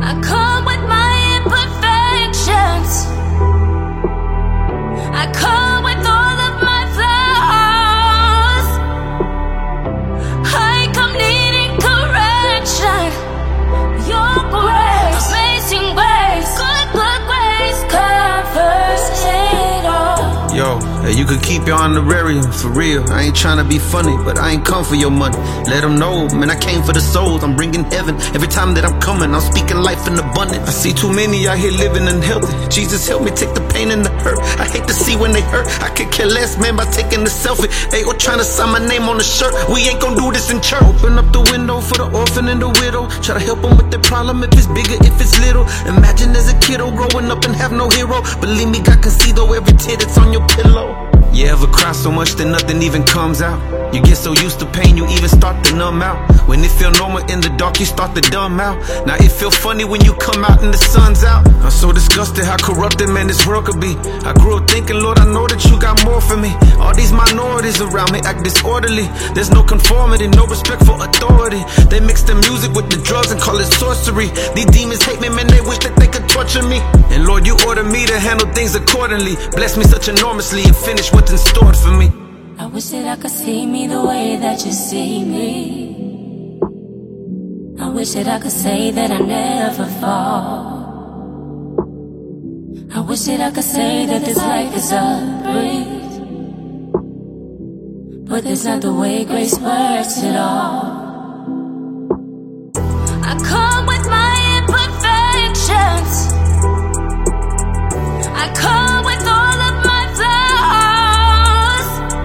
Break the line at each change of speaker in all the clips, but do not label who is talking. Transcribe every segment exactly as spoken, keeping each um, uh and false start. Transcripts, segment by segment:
I come with my imperfections. I come with all of my flaws. I come needing correction. Your grace, amazing grace, good, good grace covers it all.
Yo, hey, you could keep your honorarium, for real. I ain't tryna be funny, but I ain't come for your money. Let them know, man, I came for the souls. I'm bringing heaven. Every time that I'm coming, I'm speaking life in abundance. I see too many out here living unhealthy. Jesus, help me take the pain and the hurt. I hate to see when they hurt. I could care less, man, by taking the selfie. They all trying to sign my name on the shirt. We ain't gon' do this in church. Open up the window for the orphan and the widow. Try to help them with their problem, if it's bigger, if it's little. Imagine as a kiddo growing up and have no hero. Believe me, God can see though every tear that's on your pillow. You ever cry so much that nothing even comes out? You get so used to pain you even start to numb out. When it feel normal in the dark you start to dumb out. Now it feel funny when you come out and the sun's out. I'm so disgusted how corrupted man this world could be. I grew up thinking, Lord, I know that you got more for me. All these minorities around me act disorderly. There's no conformity, no respect for authority. They mix the music with the drugs and call it sorcery. These demons hate me, man, they wish that they could torture me. And Lord, you order me to handle things accordingly. Bless me such enormously and finish what's in store for me.
I wish that I could see me the way that you see me. I wish that I could say that I never fall. I wish that I could say that this life is a breeze, but that's not the way grace works at all. I come with my imperfections. I come with all of my flaws.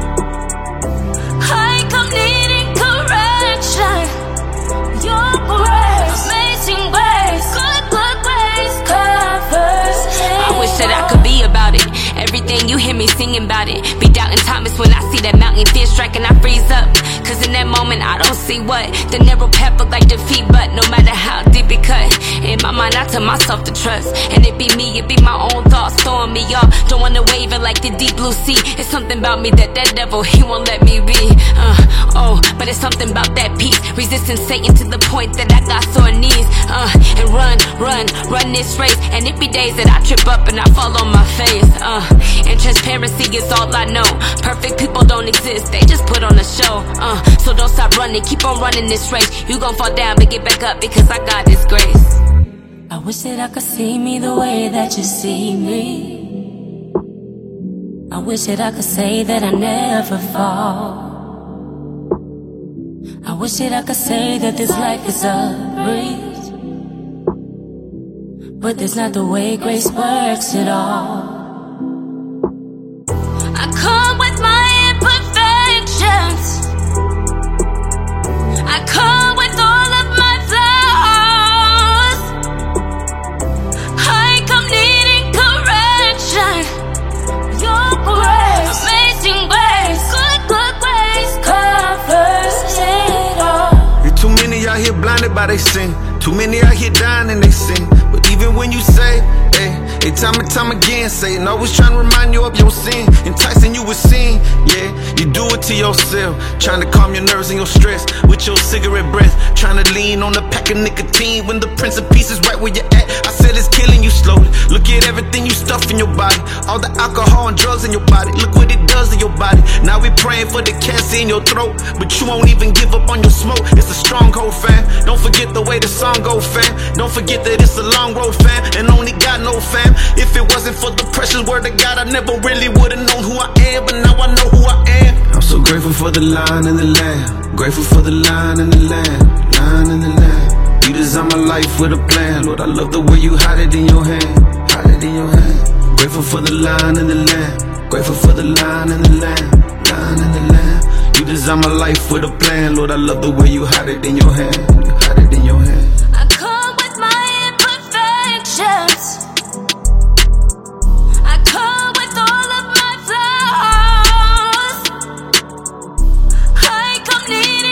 I come needing correction. Your grace, amazing grace, good, good grace covers it.
I wish that I could be about it. Everything you hear me singing about it. Be doubting Thomas when I see that mountain fear striking, I freeze up. Cause in that moment I don't see what the narrow path look like defeat. But no matter how deep it cut, in my mind I tell myself to trust. And it be me, it be my own thoughts throwing me off. Don't wanna waver like the deep blue sea. It's something about me that that devil, he won't let me be. uh, Oh, but it's something about that peace. Resisting Satan to the point that I got sore knees. uh, And run, run, run this race. And it be days that I trip up and I fall on my face. uh, And transparency is all I know. Perfect people don't exist, they just put on a show. uh, So don't stop running, keep on running this race. You gon' fall down but get back up because I got this grace.
I wish that I could see me the way that you see me. I wish that I could say that I never fall. I wish that I could say that this life is a breeze, but that's not the way grace works at all. I come with my imperfections. I come with all of my flaws. I come needing correction. Your grace, amazing grace, good, good grace covers it all.
There's too many out here blinded by they sin. Too many out here dying and they sin. But even when you say, hey, hey, time and time again, Satan always trying to remind you of your sin, enticing you with sin. Yeah, you do it to yourself, trying to calm your nerves and your stress with your cigarette breath, trying to lean on a pack of nicotine when the Prince of Peace is right where you're at. I said it's killing you slowly. Look at everything you stuff in your body, all the alcohol and drugs in your body. Look what it does to your body. Now we praying for the cancer in your throat, but you won't even give up on your smoke. It's a stronghold, fam. Don't forget the way the song go, fam. Don't forget that it's a long road, fam, and only God know, fam. If it wasn't for the precious word of God, I never really would've known who I am, but now I know who I am. I'm so grateful for the line and the lamb. Grateful for the line and the lamb. Line and the lamb. You design my life with a plan. Lord, I love the way you hide it in your hand. Hide it in your hand. Grateful for the line and the lamb. Grateful for the line and the lamb. Line and the lamb. You design my life with a plan. Lord, I love the way you hide it in your hand. You hide it in your hand.
I come with my imperfections. I come with all of my flaws. I come needing